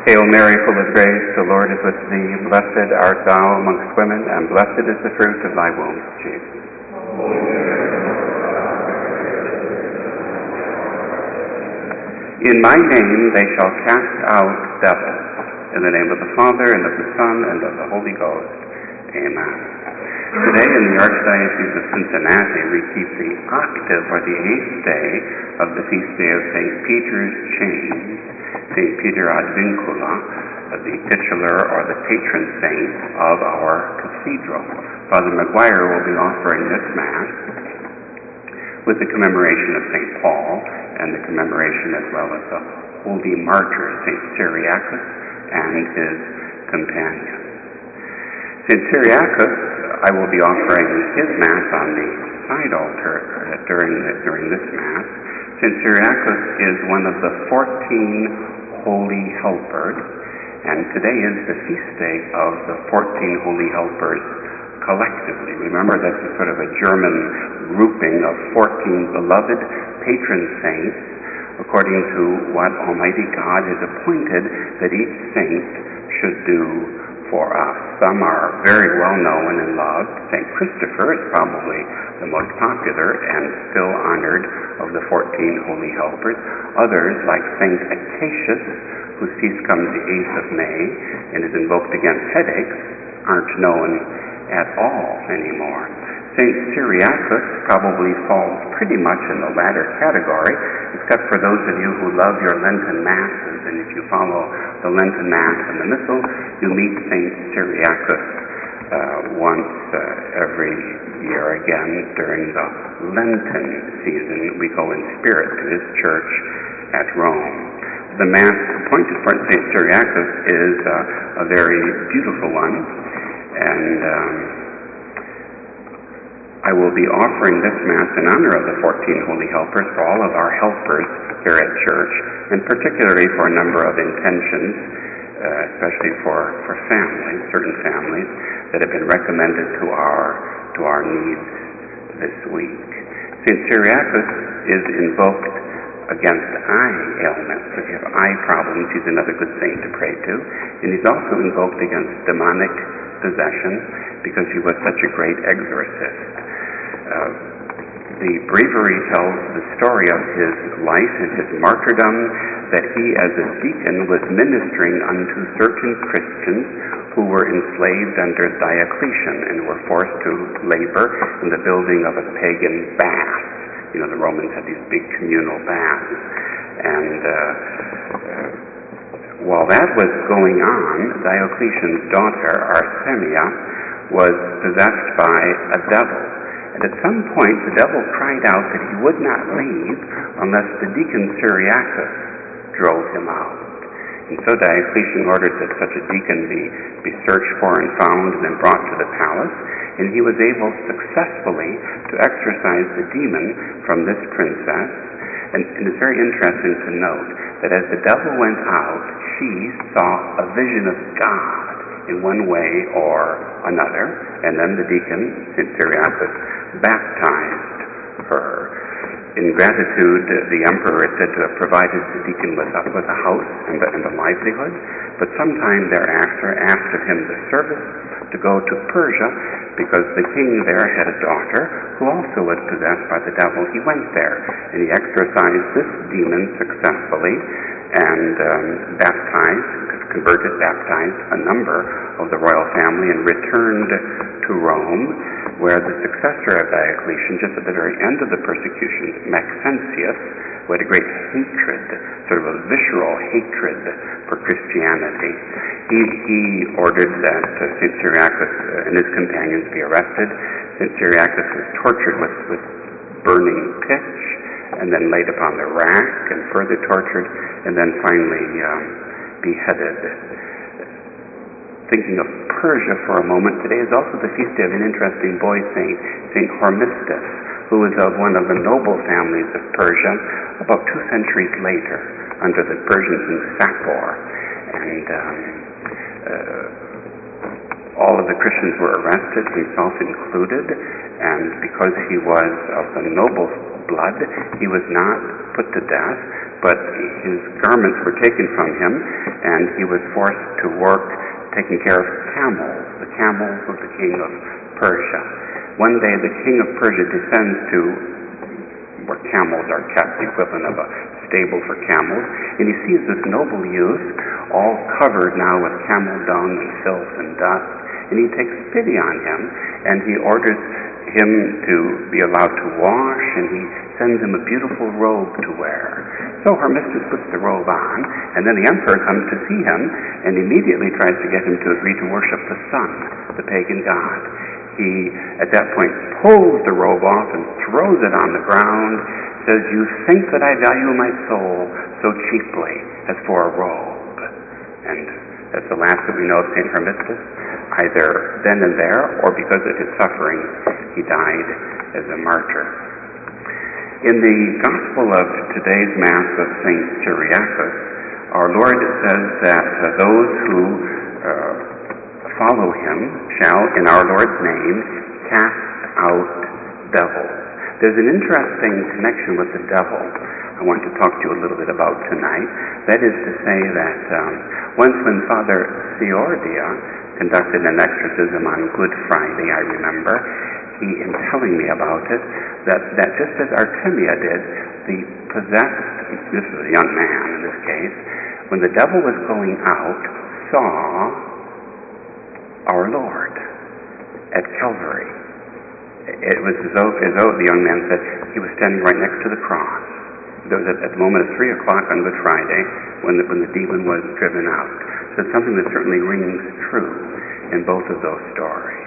Hail Mary, full of grace, the Lord is with thee. Blessed art thou amongst women, and blessed is the fruit of thy womb, Jesus. In my name they shall cast out devils. In the name of the Father, and of the Son, and of the Holy Ghost. Amen. Today in the Archdiocese of Cincinnati, we keep the octave, or the 8th day, of the feast day of St. Peter's Chains, St. Peter ad Vincula, the titular or the patron saint of our cathedral. Father McGuire will be offering this Mass with the commemoration of St. Paul and the commemoration as well as the holy martyr, St. Cyriacus, and his companion. St. Cyriacus, I will be offering his Mass on the side altar during this Mass. St. Cyriacus is one of the 14 holy helpers, and today is the feast day of the 14 holy helpers collectively. Remember, that's a sort of a German grouping of 14 beloved patron saints, according to what Almighty God has appointed that each saint should do for us. Some are very well known and loved. St. Christopher is probably the most popular and still honored of the 14 holy helpers. Others, like St. Acacius, whose feast comes the 8th of May and is invoked against headaches, aren't known at all anymore. St. Cyriacus probably falls pretty much in the latter category, except for those of you who love your Lenten Masses, and if you follow the Lenten Mass and the Missal, you meet St. Cyriacus once every year again during the Lenten season. We go in spirit to his church at Rome. The Mass appointed for St. Cyriacus is a very beautiful one, and I will be offering this Mass in honor of the 14 holy helpers for all of our helpers here at church, and particularly for a number of intentions, especially for families, certain families that have been recommended to our needs this week. St. Cyriacus is invoked against eye ailments. If you have eye problems, he's another good saint to pray to. And he's also invoked against demonic possession because he was such a great exorcist. The breviary tells the story of his life and his martyrdom, that he as a deacon was ministering unto certain Christians who were enslaved under Diocletian and were forced to labor in the building of a pagan bath. You know, the Romans had these big communal baths. And while that was going on, Diocletian's daughter, Artemisia, was possessed by a devil. And at some point, the devil cried out that he would not leave unless the deacon Cyriacus drove him out. And so Diocletian ordered that such a deacon be searched for and found and then brought to the palace. And he was able successfully to exorcise the demon from this princess. And it's very interesting to note that as the devil went out, she saw a vision of God in one way or another, and then the deacon, St. Cyriacus, baptized her. In gratitude, the emperor is said to have provided the deacon with a house and a livelihood, but sometime thereafter asked of him the service to go to Persia, because the king there had a daughter who also was possessed by the devil. He went there, and he exorcised this demon successfully, and baptized a number of the royal family, and returned to Rome, where the successor of Diocletian, just at the very end of the persecutions, Maxentius, who had a great hatred, sort of a visceral hatred for Christianity, he ordered that St. Cyriacus and his companions be arrested. St. Cyriacus was tortured with burning pitch, and then laid upon the rack and further tortured, and then finally beheaded. Thinking of Persia for a moment, today is also the feast day of an interesting boy saint, St. Hormisdas, who was of one of the noble families of Persia about 2 centuries later under the Persians in Sapor. And all of the Christians were arrested, himself included, and because he was of the noble blood, he was not put to death, but his garments were taken from him, and he was forced to work taking care of camels, the camels of the king of Persia. One day the king of Persia descends to where camels are kept, the equivalent of a stable for camels, and he sees this noble youth all covered now with camel dung and filth and dust, and he takes pity on him, and he orders him to be allowed to wash, and he sends him a beautiful robe to wear. So her mistress puts the robe on, and then the emperor comes to see him and immediately tries to get him to agree to worship the sun, the pagan god. He, at that point, pulls the robe off and throws it on the ground, says, "You think that I value my soul so cheaply as for a robe." And that's the last that we know of St. Hermistus. Either then and there, or because of his suffering, he died as a martyr. In the Gospel of today's Mass of St. Cyriacus, our Lord says that those who follow him shall, in our Lord's name, cast out devils. There's an interesting connection with the devil I want to talk to you a little bit about tonight. That is to say that once when Father Ciordia conducted an exorcism on Good Friday, I remember, he, in telling me about it, that just as Artemia did, the possessed, this was a young man in this case, when the devil was going out, saw our Lord at Calvary. It was as though the young man said he was standing right next to the cross. There was at the moment of 3 o'clock on Good Friday when the demon was driven out. So it's something that certainly rings true in both of those stories.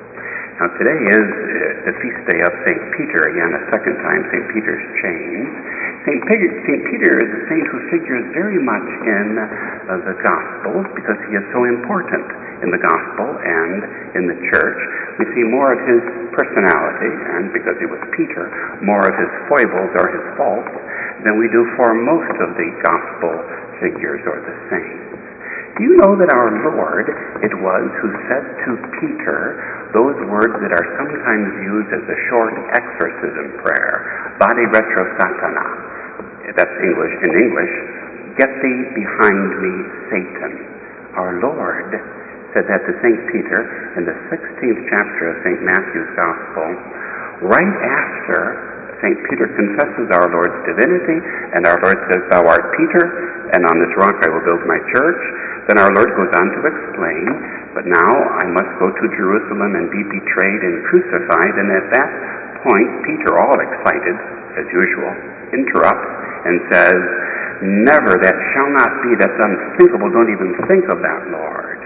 Now today is the feast day of St. Peter, again a second time, St. Peter's Chains. St. Peter is a saint who figures very much in the Gospels because he is so important in the Gospel and in the Church. We see more of his personality, and because he was Peter, more of his foibles or his faults than we do for most of the Gospel figures or the saints. Do you know that our Lord, it was who said to Peter those words that are sometimes used as a short exorcism prayer, Vade retro Satana, that's English, in English, "Get thee behind me, Satan." Our Lord said that to St. Peter in the 16th chapter of St. Matthew's Gospel, right after St. Peter confesses our Lord's divinity, and our Lord says, "Thou art Peter, and on this rock I will build my church." Then our Lord goes on to explain, "But now I must go to Jerusalem and be betrayed and crucified." And at that point, Peter, all excited, as usual, interrupts and says, "Never, that shall not be, that's unthinkable, don't even think of that, Lord.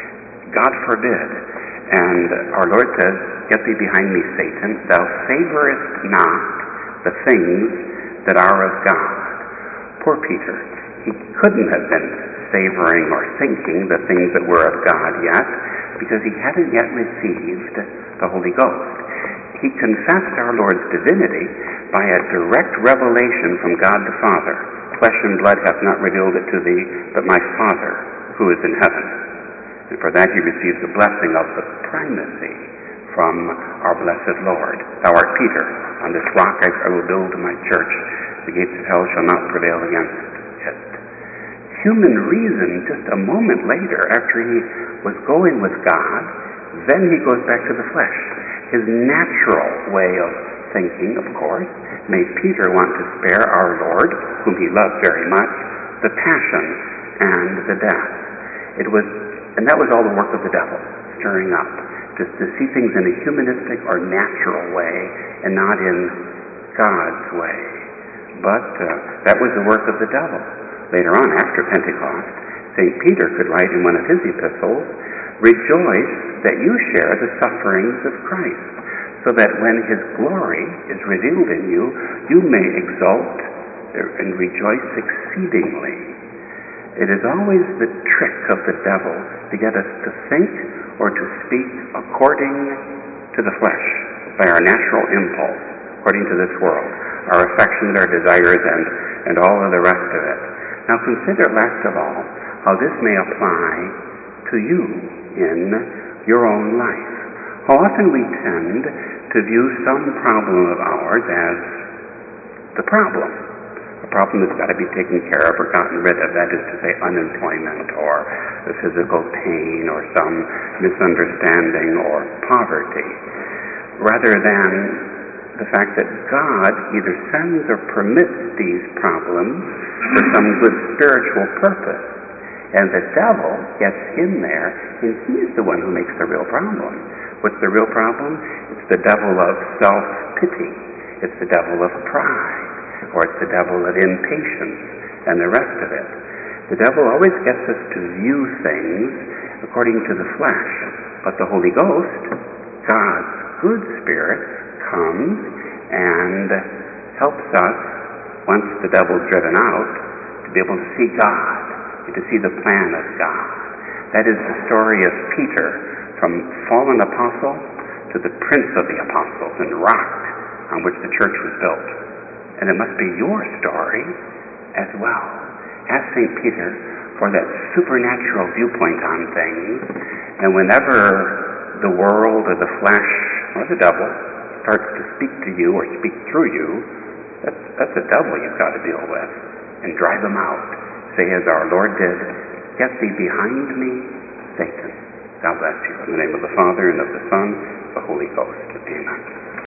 God forbid." And our Lord says, "Get thee behind me, Satan, thou savorest not the things that are of God." Poor Peter, he couldn't have been savoring or thinking the things that were of God yet, because he hadn't yet received the Holy Ghost. He confessed our Lord's divinity by a direct revelation from God the Father. "Flesh and blood hath not revealed it to thee, but my Father who is in heaven." And for that he receives the blessing of the primacy from our blessed Lord. "Thou art Peter, on this rock I will build my church. The gates of hell shall not prevail against it." Human reason, just a moment later, after he was going with God, then he goes back to the flesh. His natural way of thinking, of course, made Peter want to spare our Lord, whom he loved very much, the passion and the death. And that was all the work of the devil, stirring up, just to see things in a humanistic or natural way and not in God's way. But that was the work of the devil. Later on, after Pentecost, St. Peter could write in one of his epistles, "Rejoice that you share the sufferings of Christ, so that when his glory is revealed in you, you may exult and rejoice exceedingly." It is always the trick of the devil to get us to think or to speak according to the flesh, by our natural impulse, according to this world, our affections, our desires, and all of the rest of it. Now consider, last of all, how this may apply to you in your own life. How often we tend to view some problem of ours as the problem. a problem that's got to be taken care of or gotten rid of, that is to say unemployment or the physical pain or some misunderstanding or poverty, rather than the fact that God either sends or permits these problems for some good spiritual purpose. And the devil gets in there, and he's the one who makes the real problem. What's the real problem? It's the devil of self-pity. It's the devil of pride. Or it's the devil of impatience and the rest of it. The devil always gets us to view things according to the flesh. But the Holy Ghost, God's good Spirit, comes and helps us, once the devil's driven out, to be able to see God, to see the plan of God. That is the story of Peter, from fallen apostle to the prince of the apostles and rock on which the church was built. And it must be your story as well. Ask St. Peter for that supernatural viewpoint on things, and whenever the world or the flesh or the devil starts to speak to you or speak through you, that's the devil you've got to deal with, and drive him out. Say as our Lord did, "Get thee behind me, Satan." God bless you. In the name of the Father, and of the Son, and of the Holy Ghost. Amen.